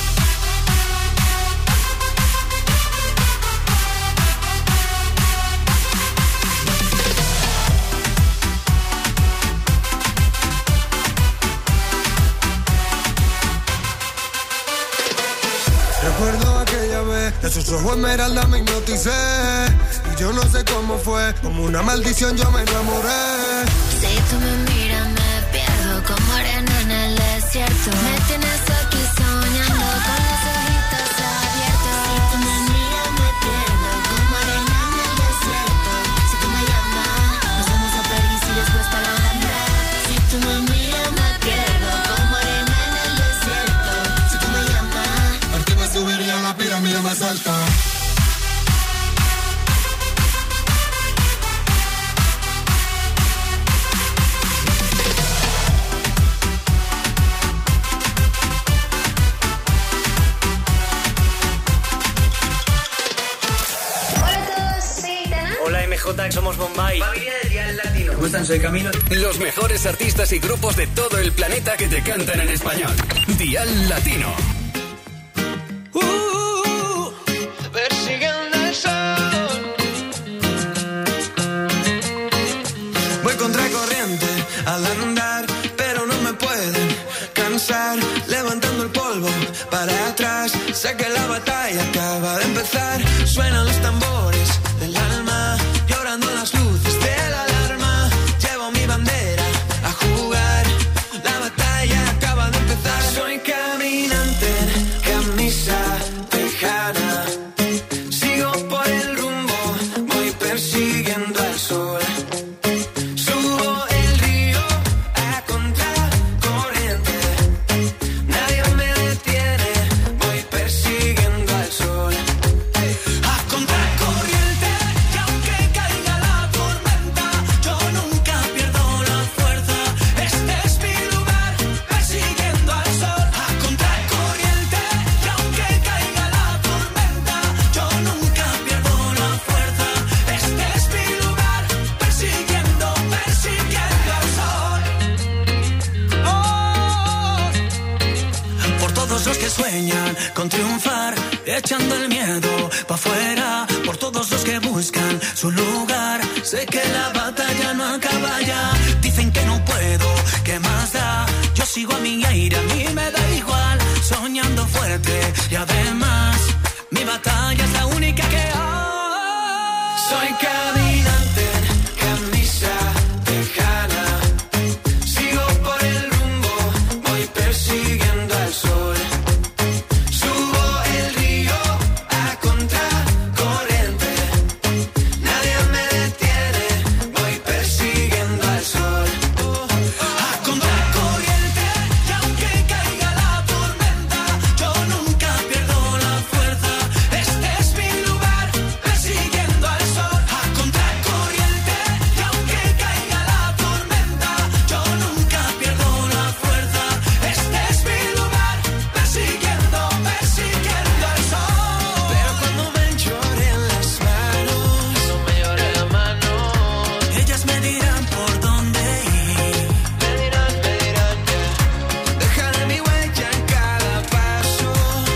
K: Recuerdo aquella vez, de sus ojos esmeralda me hipnoticé. Y yo no sé cómo fue, como una maldición yo me enamoré.
D: si tú me miras me pierdo como arena en el desierto. Me tienes aquí soñando con los ojitos abiertos. Si tú me miras me pierdo como arena en el desierto. Si tú me llamas, nos vamos a París y después para la Alhambra. Si tú me miras me pierdo como arena en el desierto. Si tú me llamas,
K: por ti me subiría a la pirámide más alta.
M: Hola MJ, somos Bombay. Familia de Dial Latino.
F: ¿Cómo están? Soy Camilo. Los mejores artistas y grupos de todo el planeta que te cantan en español. Dial Latino.
G: Persiguiendo el sol. polvo para atrás. Sé que la batalla acaba de empezar. Suenan los tambores del alma, llorando las luces de la alarma. Llevo mi bandera a jugar. La batalla acaba de empezar. Soy caminante, camisa tejana. Sigo por el rumbo, voy persiguiendo al sol. Subo el río a contracorriente. Nadie me detiene, voy persiguiendo al sol. A contracorriente, y aunque caiga la tormenta, yo nunca pierdo la fuerza. Este es mi lugar, persiguiendo al sol. A contracorriente, y aunque caiga la tormenta, yo nunca pierdo la fuerza. Este es mi lugar, persiguiendo al sol. Oh. Por todos los que sueñan con triunfar, echando el miedo pa' afuera. Por todos los que buscan su lugar, sé que la batalla no acaba ya. Dicen que no puedo, ¿qué más da? Yo sigo a mi aire, a mí me da igual. Soñando fuerte y además mi batalla es la única que hay. Soy caminante, camisa tejana. Sigo por el rumbo, voy persiguiendo al sol. Subo el río a contracorriente. Nadie me detiene, voy persiguiendo al sol. A contracorriente, y aunque caiga la tormenta, yo nunca pierdo la fuerza. Este es mi lugar, persiguiendo al sol. A contracorriente, y aunque caiga la tormenta, yo nunca pierdo la fuerza. Este es mi lugar, persiguiendo al sol. Pero cuando me lloren las manos, no me lloren las manos, ellas me dirán por dónde ir. Me dirán, dejaré mi huella en cada paso.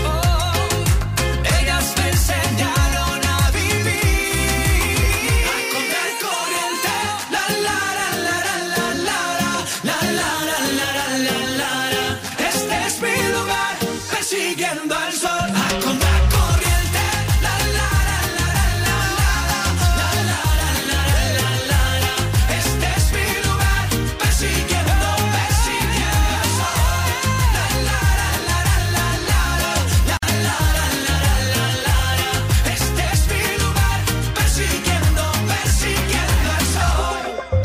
G: Ellas me enseñaron a vivir. A contracorriente, la la la la la la la la la la la la. Este es mi lugar, persiguiendo al sol. A contracorriente, la la la la la la la la la la. Este es mi lugar, persiguiendo al sol. La la la la la la la la la. Este es mi lugar, persiguiendo al sol.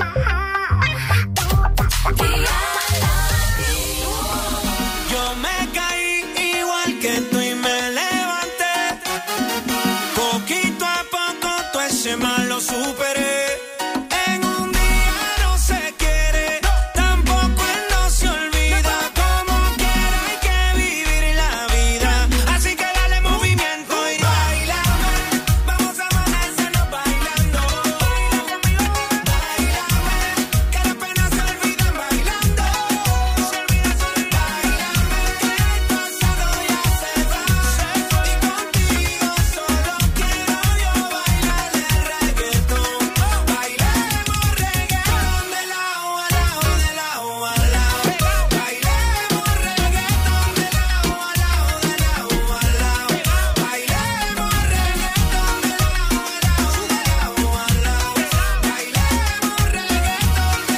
G: Yo me caí igual que tú y me levanté. Poquito a poco todo ese mal lo superé. En un día no se quiere, tampoco él no se olvida. Como quiera hay que vivir la vida. Así que dale movimiento y bailame. Vamos a amanecernos bailando. Bailame, que las penas se olvidan bailando. Se olvida solo bailame, que el pasado ya se va. Y contigo solo quiero yo bailar el reggaetón. Bailemos reggaetón de lado a lado, de lado a lado. Bailemos reggaetón de lado a lado, de lado a lado. Bailemos reggaetón de lado a lado, de lado a lado. Bailemos reggaetón de lado a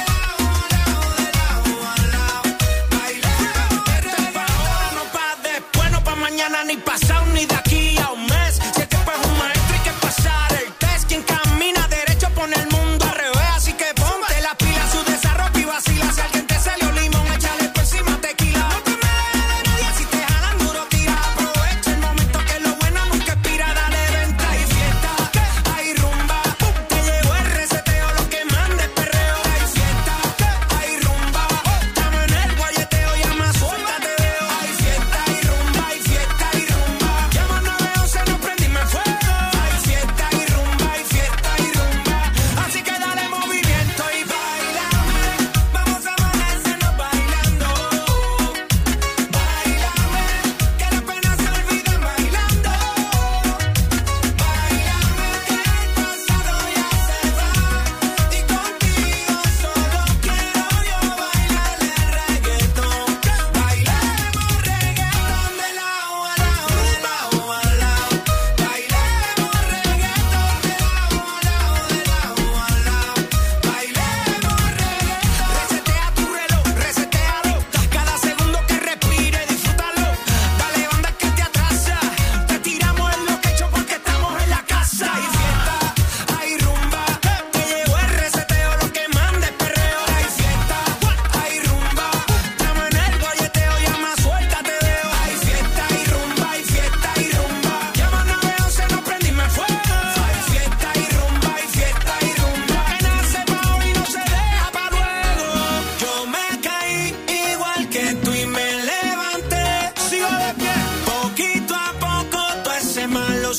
G: lado, de lado a lado. Bailemos reggaetón. No pa' después, no pa' mañana, ni pasado, ni de aquí a un mes. Si es que pa' un maestro hay que pasar el test. Quien camina derecho pone el mundo al revés. Así que ponte la pila, su desarrollo y vacila. Si alguien te salió limón, échale por encima tequila. No te me dejes de nadie, si te jalan duro, tira. Aprovecha el momento que lo bueno nunca expira. Dale venta y fiesta, hay rumba. Te llegó el reseteo, lo que manda es perreo. Hay fiesta, hay rumba. Estamos en el guayeteo, llama, suelta, te veo. Hay fiesta, hay rumba, hay fiesta, hay rumba.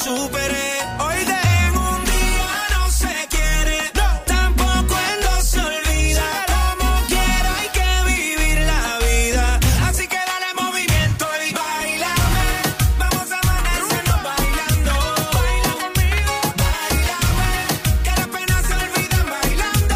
G: superé. Hoy en un día no se quiere, tampoco en dos se olvida. Como quiera hay que vivir la vida, así que dale movimiento y bailame. Vamos a amanecernos bailando. Baila conmigo, bailame, que las penas se olvidan bailando.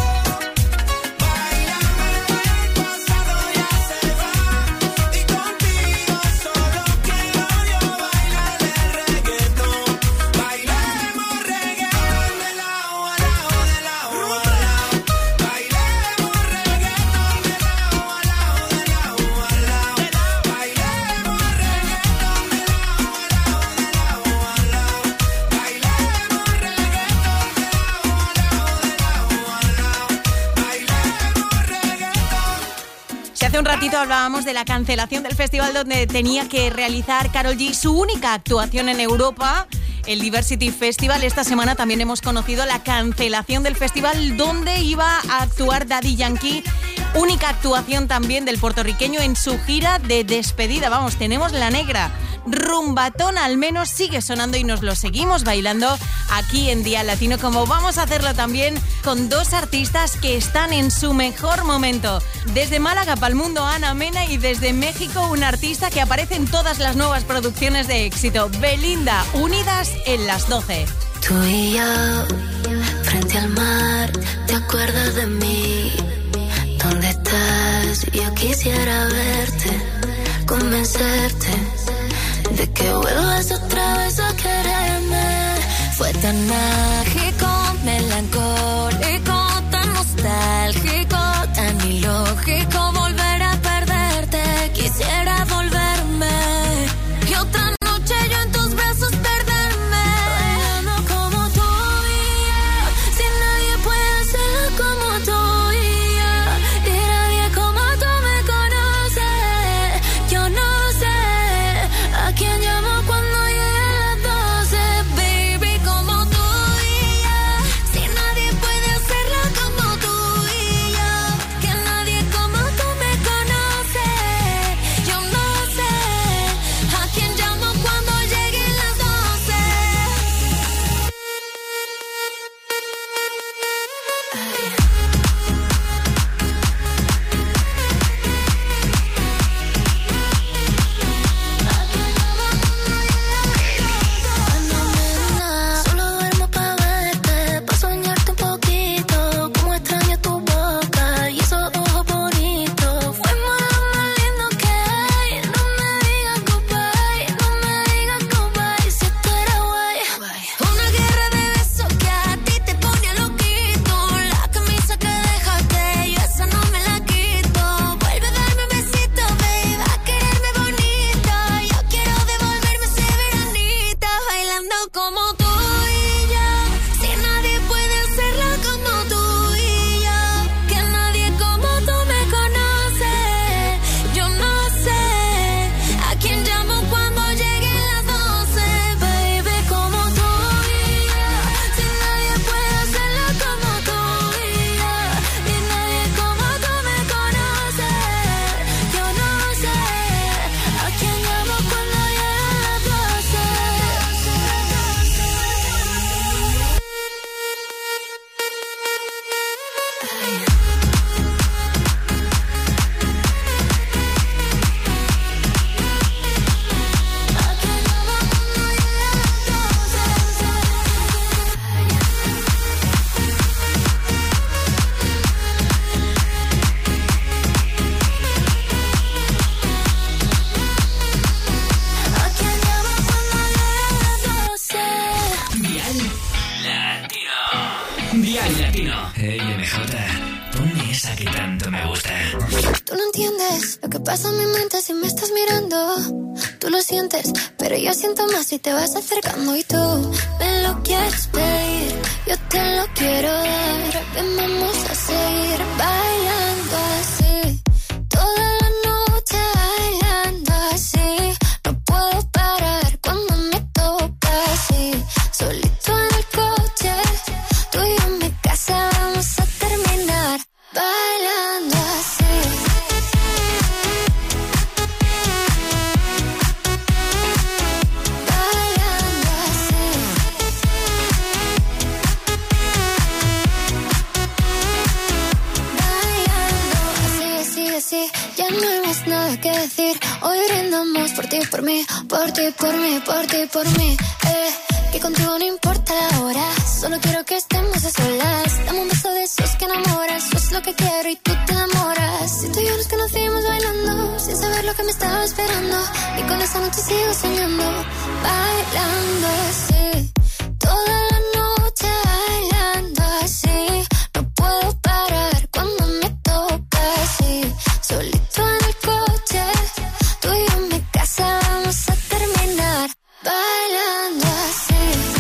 G: Bailame, el pasado ya se va y contigo solo quiero yo bailar el reggaetón. Bailemos reggaetón de lado a lado, de lado a lado. Bailemos reggaetón de lado a lado, de lado a lado. Bailemos reggaetón de lado a lado, de lado a lado. Bailemos reggaetón de lado a lado, de lado a lado.
B: Si hace un ratito hablábamos de la cancelación del festival donde tenía que realizar Karol G su única actuación en Europa, el Diversity Festival. Esta semana también hemos conocido la cancelación del festival donde iba a actuar Daddy Yankee. Única actuación también del puertorriqueño en su gira de despedida. Vamos, tenemos la negra. Rumbatón al menos sigue sonando y nos lo seguimos bailando aquí en Día Latino, como vamos a hacerlo también con dos artistas que están en su mejor momento. Desde Málaga para el mundo, Ana Mena, y desde México un artista que aparece en todas las nuevas producciones de éxito, Belinda, unidas en las 12.
D: Tú y yo, frente al mar, ¿te acuerdas de mí? ¿Dónde estás? Yo quisiera verte, convencerte de que vuelvas otra vez a quererme. Fue tan mágico, melancólico, tan nostálgico, tan ilógico volver a perderte. Quisiera volverme y otra noche yo en tus brazos perderme. Bailando como tú y yo, si nadie puede hacerlo como tú y yo, y nadie como tú me conoce. Yo no sé a quién llamo cuando lleguen las 12, baby, como tú y yo. Si nadie puede hacerlo como tú y yo, que nadie como tú me conoce. Yo no sé a quién llamo cuando lleguen las 12. Solo duermo pa' verte, pa' soñarte un poquito. Como extraño tu boca y esos ojos bonitos. Fuimos lo más lindo que hay. No me digas goodbye, no me digas goodbye. Si esto era guay. Una guerra de besos que a ti te pone loquito. La camisa que dejaste, yo esa no me la quito. Vuelve a darme un besito, baby, a quererme bonita. Yo quiero devolverme ese veranita. Bailando como tú y yo, si nadie puede hacerlo como tú y yo, que nadie como tú me conoce. Yo no sé a quién llamo cuando lleguen las 12, baby, como tú y yo, si nadie puede hacerlo como tú y yo, y nadie como tú me conoce. Yo no sé a quién llamo cuando lleguen las 12. ¿A quién llamo cuando lleguen las 12?
N: Dial Latino. Dial Latino. Hey, MJ, ponme esa que tanto me gusta.
D: Tú no entiendes lo que pasa en mi mente si me estás mirando. Tú lo sientes, pero yo siento más si te vas acercando. Y tú me lo quieres pedir, yo te lo quiero dar. Ven, vamos a seguir bailando así, toda la noche bailando así. No puedo parar cuando me toca así. Solito en el coche, tú y yo en mi casa vamos a terminar bailando así. Bailando así. nada que decir. Hoy brindamos por ti, por mí, por ti, por mí, por ti, por mí. Que contigo no importa la hora, solo quiero que estemos a solas. Dame un beso de esos que enamoran, eso es lo que quiero y tú te enamoras. Si tú y yo nos conocimos bailando, sin saber lo que me estaba esperando, y con esa noche sigo soñando, bailando así, toda la noche bailando así. No puedo parar cuando me toca así, solito en el coche, tú y yo en mi casa vamos a terminar bailando así.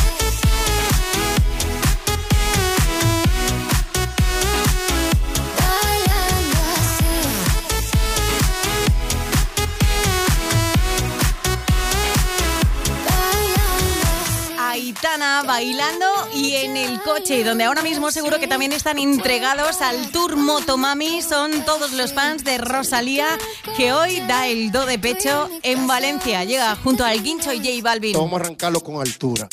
B: Aitana bailando y en el coche, donde ahora mismo seguro que también están entregados al Tour Motomami, son todos los fans de Rosalía, que hoy da el do de pecho en Valencia. Llega junto al Guincho y J Balvin.
O: Vamos a arrancarlo con altura.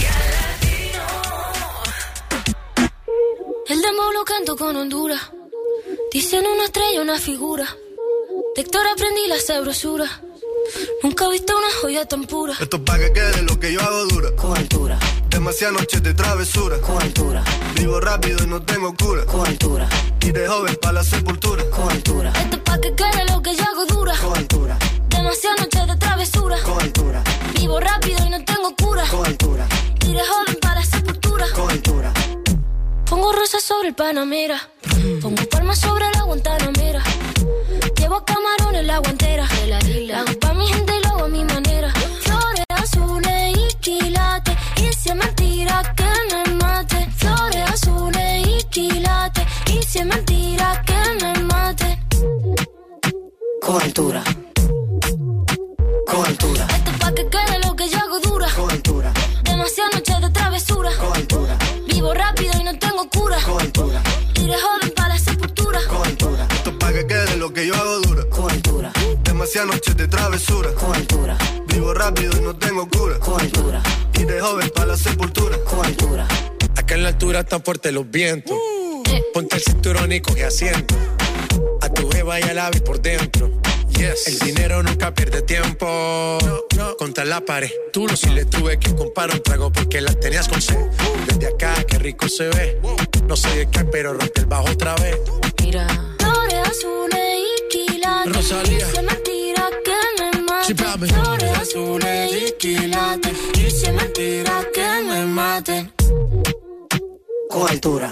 D: El demo lo canto con Honduras. Dicen una estrella, una figura. De Héctor aprendí la sabrosura. Nunca he visto una joya tan pura.
P: Esto es pa' que quede lo que yo hago dura.
D: Con altura.
P: Demasiadas noches de travesura.
D: Con altura.
P: Vivo rápido y no tengo cura.
D: Con altura.
P: Y de joven pa' la sepultura.
D: Con altura. Esto es pa' que quede lo que yo hago dura.
O: Con altura.
D: Demasiadas noches de travesura.
O: Con altura.
D: Vivo rápido y no tengo cura.
O: Con altura.
D: Y de joven pa' la sepultura.
O: Con altura.
D: Pongo rosas sobre el Panamera. Pongo palmas sobre la Guantanamera. Llevo camarones en la guantera. La hago pa' mi gente y lo hago a mi manera. Flores azules y quilates. Y si es mentira que me mate. Flores azules y quilates. Y si es mentira que me mate.
O: Con altura. Con altura.
D: Esto es pa' que quede lo que yo hago dura.
O: Con altura.
D: Demasiadas noches de travesura.
O: Con altura.
D: Vivo rápido y no tengo cura.
O: Con altura.
D: Y de joven pa' la sepultura.
O: Con altura.
P: Esto es pa' que quede lo que yo hago dura.
O: Con altura.
P: Demasiadas noches de travesura.
O: Con altura.
P: Vivo rápido y no tengo cura.
O: Con altura.
P: Y de joven pa' la sepultura.
O: Con altura.
Q: Acá en la altura están fuertes los vientos. Ponte el cinturón y coge asiento. A tu jeva y al ave por dentro. Yes. El dinero nunca pierde tiempo. No. Contra la pared. Tú no, si le tuve que comprar un trago porque la tenías con sed. Desde acá, qué rico se ve. No sé de qué, pero rompe el bajo otra vez.
D: Mira. Flores azules y quilates.
Q: Rosalía.
D: Y si es mentira que me mate.
Q: Chipame.
D: Flores azules y quilates. Y si es mentira que me mate.
O: Con altura.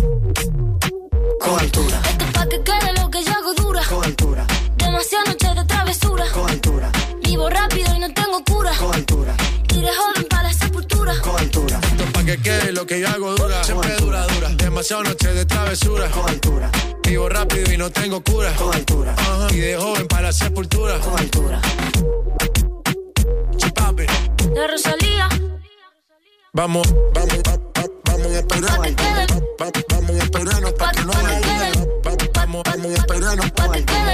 O: Con altura.
D: Esto es pa' que quede lo que yo hago dura.
O: Con altura.
D: Demasiadas noches de travesura.
O: Con altura.
D: Vivo rápido y no tengo cura.
O: Con altura.
D: Y de joven pa' la sepultura.
O: Con altura.
Q: Esto es pa' que quede lo que yo hago dura. Siempre dura, dura. Demasiadas noches de travesura.
O: Con altura.
Q: Vivo rápido y no tengo cura.
O: Con altura.
Q: Y de joven para la sepultura.
O: Con altura.
Q: Chipapi.
D: De Rosalía.
Q: Vamos a esperarnos.
D: Pa' que quede.
Q: Vamos a esperarnos pa' que no haya. Vamos a esperarnos
D: pa' que quede.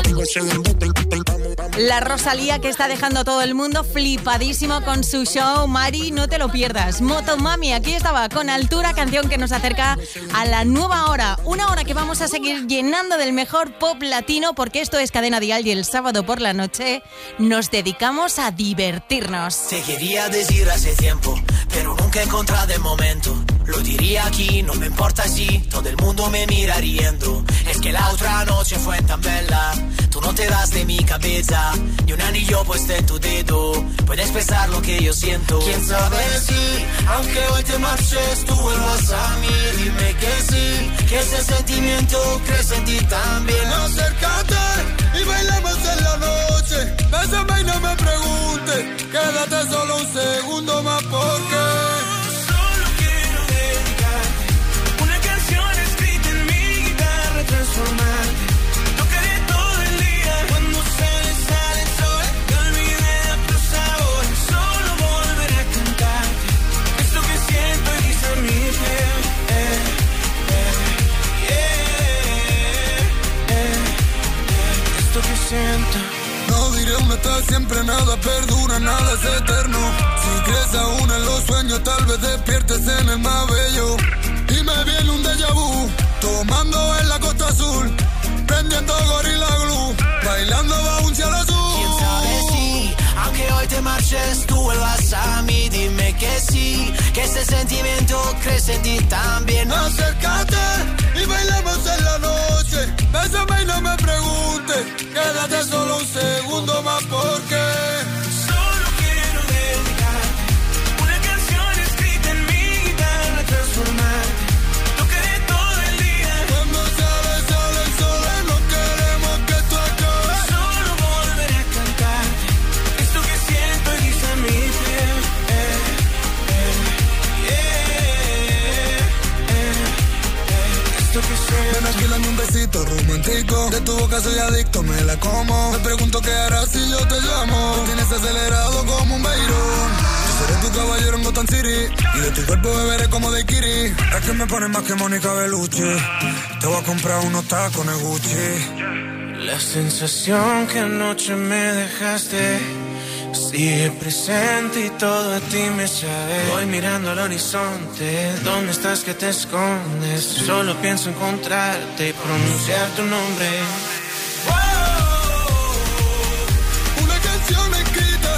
B: La Rosalía, que está dejando a todo el mundo flipadísimo con su show. Mari, no te lo pierdas. Motomami, aquí estaba con altura, canción que nos acerca a la nueva hora. Una hora que vamos a seguir llenando del mejor pop latino, porque esto es Cadena Dial y el sábado por la noche nos dedicamos a divertirnos.
G: Te quería decir hace tiempo, pero nunca he encontrado el momento. Lo diría aquí, no me importa si todo el mundo me mira riendo. Es que la otra noche fue tan bella. Tú no te das de mi cabeza, ni un anillo puesto en tu dedo. Puedes pensar lo que yo siento.
K: Quién sabe si, aunque hoy te marches, tú vuelvas a mí. Dime que sí, que ese sentimiento crece en ti también. Acércate y bailemos en la noche. Bésame y no me preguntes. Quédate solo un segundo más porque
R: solo quiero dedicarte una canción escrita en mi guitarra, transformarte. Tocaré todo el día cuando sale el sol. Me olvidé de tu sabor, solo volveré a cantarte. Esto que siento y dice mi piel. Esto que siento.
K: no diré una está siempre, nada perdura, nada es eterno. Si crees aún en los sueños, tal vez despiertes en el más bello. Y me viene un déjà vu, tomando en la costa azul. prendiendo Gorilla Glue, bailando bajo un cielo azul.
G: ¿Quién sabe si, aunque hoy te marches, tú vuelvas a mí? Dime que sí, que ese sentimiento crece en ti también.
K: Acércate y bailamos en la noche. Bésame y no me preguntes, quédate solo un segundo más porque
R: solo quiero dedicarte una canción escrita en mi guitarra, transformarte. Tocaré todo el día.
K: Cuando sale el sol, no queremos que esto acabe.
R: Solo volveré a cantarte esto que siento y dice mi piel. Esto que siento.
K: Ven aquí, dame un besito romántico. De tu boca soy adicto, me la como. Me pregunto qué harás si yo te llamo. Me tienes acelerado como un beirón. Yo seré tu caballero en Gotham City y de tu cuerpo beberé como de Kiri. Es que me pones más que Mónica Bellucci. Te voy a comprar unos tacones Gucci.
R: La sensación que anoche me dejaste sigue presente y todo de ti me sabe. Voy mirando al horizonte, ¿dónde estás que te escondes? Solo pienso encontrarte y pronunciar tu nombre.
K: Una canción escrita,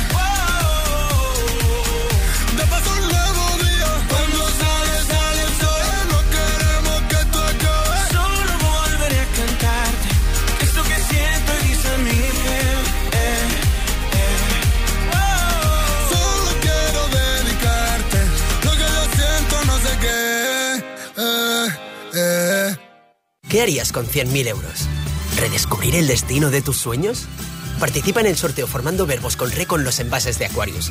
K: de paso un nuevo día. Cuando sale el sol, no queremos que esto acabe.
R: Solo volveré a cantarte esto que siento y dice mi piel.
K: Solo quiero dedicarte lo que yo siento, no sé qué.
S: ¿Qué harías con 100.000 euros? ¿Redescubrir el destino de tus sueños? Participa en el sorteo formando verbos con re con los envases de Aquarius,